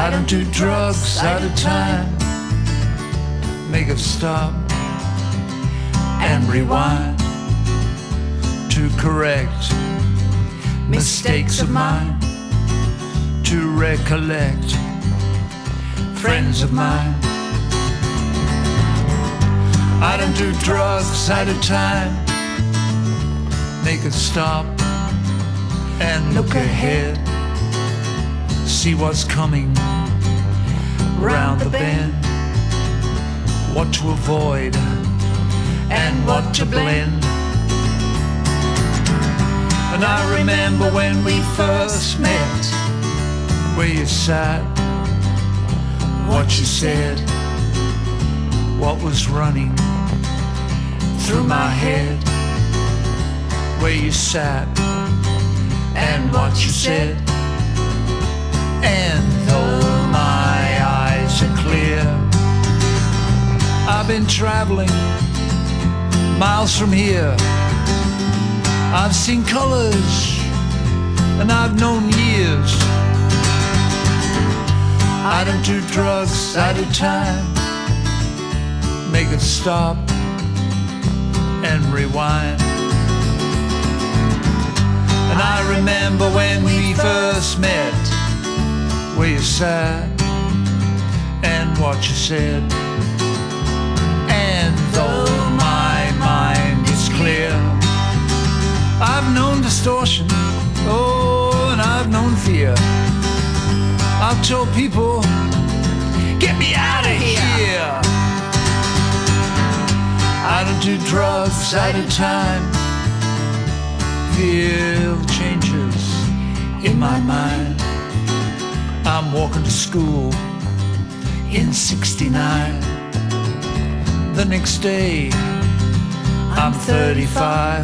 I don't do drugs at a time. Make it stop and rewind to correct mistakes of mine, to recollect friends of mine. I don't do drugs at a time. Make it stop and look ahead. See what's coming round the bend. What to avoid and what to blend. And I remember when we first met, where you sat, what you said, what was running through my head. Where you sat and what you said. And though my eyes are clear, I've been traveling miles from here. I've seen colors and I've known years. I don't do drugs at a time. Make it stop and rewind. And I remember when we first met, where you sat and what you said. And though my mind is clear, I've known distortion, oh, and I've known fear. I've told people, get me out of here. I don't do drugs at a time. Feel changes in my mind. I'm walking to school in 69. The next day, I'm 35.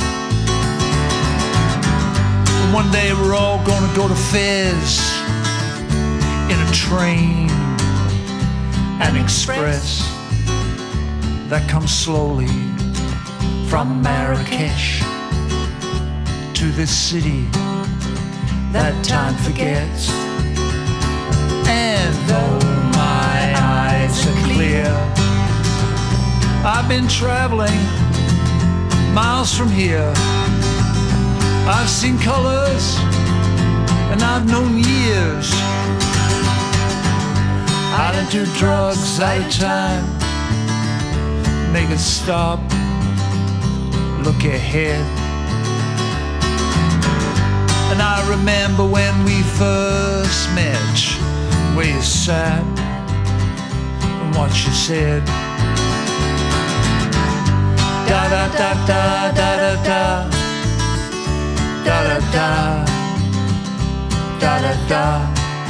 And one day we're all gonna go to Fez in a train, an express that comes slowly from Marrakesh to this city that time forgets. And though my eyes are clear, I've been traveling miles from here. I've seen colors and I've known years. I don't do drugs at a time. Make it stop, look ahead. And I remember when we first met, where you sat and what you said. Da da da da da da da da da da da da da.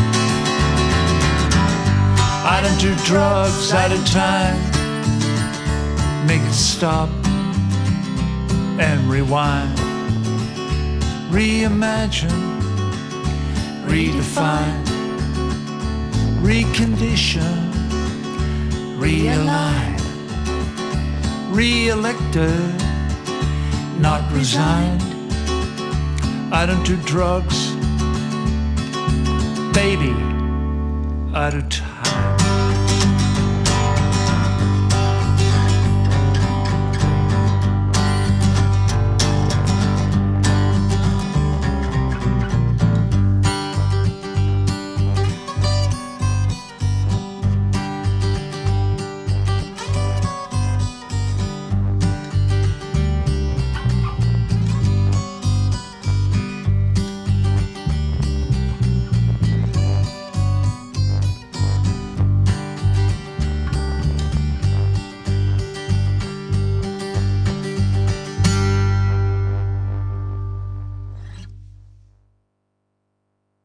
I don't do drugs at a time. Make it stop and rewind. Reimagine, redefine, recondition, realign, re-elected, not resigned. I don't do drugs, baby, I do time.